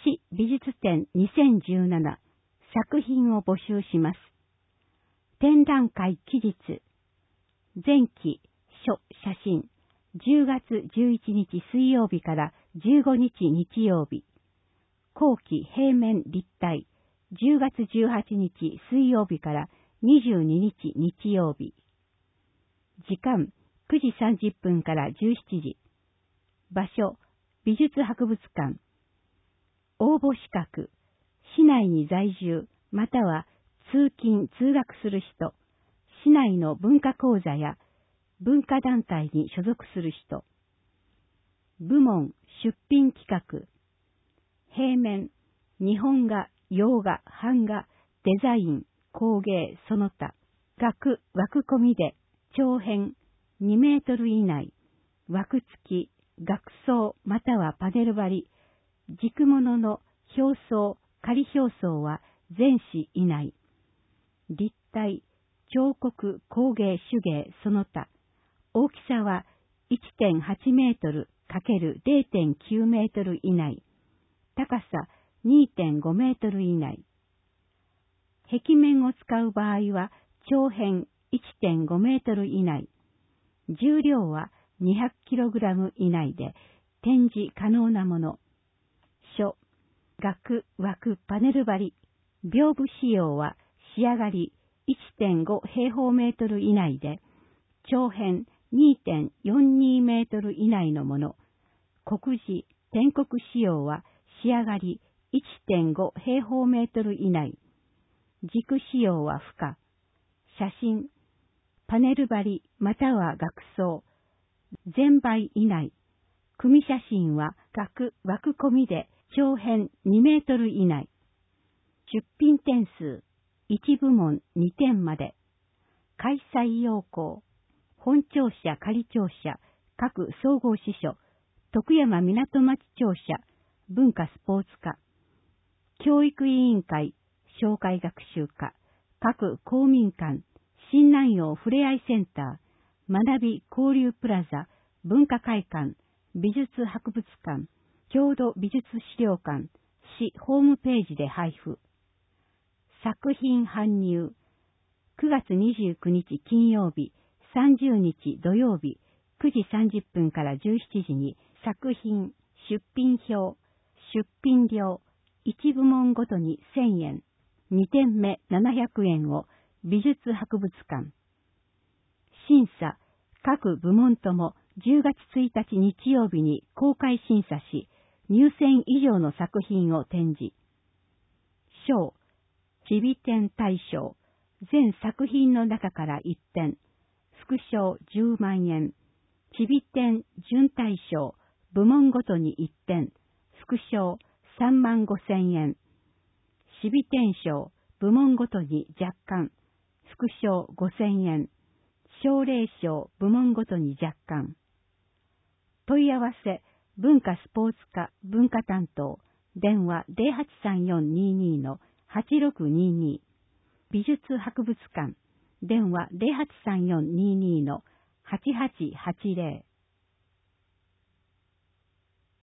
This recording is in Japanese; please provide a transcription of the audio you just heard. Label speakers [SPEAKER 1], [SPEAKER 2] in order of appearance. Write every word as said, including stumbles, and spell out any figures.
[SPEAKER 1] 市美術展にせんじゅうなな作品を募集します。展覧会期日、前期、書、写真、じゅうがつじゅういちにち水曜日からじゅうごにち日曜日。後期平面立体、じゅうがつじゅうはちにち水曜日からにじゅうににち日曜日。時間、くじさんじゅっぷんからじゅうしちじ。場所、美術博物館。応募資格、市内に在住、または通勤・通学する人、市内の文化講座や文化団体に所属する人。部門、出品企画。平面、日本画、洋画、版画、デザイン、工芸、その他。額、枠込みで、長辺、にメートル以内。枠付き、額装またはパネル張り。軸物の表層、仮表層は全紙以内。立体、彫刻、工芸、手芸、その他。大きさは いってんはちメートル×れいてんきゅうメートル以内。高さ にてんごメートル以内。壁面を使う場合は長辺 いってんごメートル以内。重量はにひゃくキログラム以内で展示可能なもの。書、額、枠、パネル張り。屏風仕様は仕上がり いってんご平方メートル以内で長辺 にてんよんにメートル以内のもの。刻字、篆刻仕様は仕上がり いってんご平方メートル以内。軸仕様は不可。写真、パネル張りまたは額装。全倍以内。組写真は額、枠込みで長辺にメートル以内。出品点数、いち部門にてんまで。開催要項。本庁舎仮庁舎、各総合支所、徳山港町庁舎、文化スポーツ課。教育委員会、紹介学習課、各公民館、新南陽ふれあいセンター、学び交流プラザ、文化会館、美術博物館、郷土美術資料館、市ホームページで配布。作品搬入。くがつにじゅうくにち金曜日、さんじゅうにち土曜日、くじさんじゅっぷんからじゅうしちじに作品、出品表、出品料、いち部門ごとにせんえん、にてんめななひゃくえんを美術博物館。審査、各部門ともじゅうがつついたち日曜日に公開審査し、入選以上の作品を展示。賞、ちび展大賞、全作品の中からいってん、副賞じゅうまんえん、ちび展準大賞、部門ごとにいってん、副賞さんまんごせんえん、ちび展賞、部門ごとに若干、副賞ごせんえん、奨励賞、部門ごとに若干。問い合わせ、文化スポーツ課文化担当、電話 ゼロはちさんよんにーにーのはちろくにーにー。美術博物館、電話 ゼロはちさんよんにーにーのはちはちはちぜろ。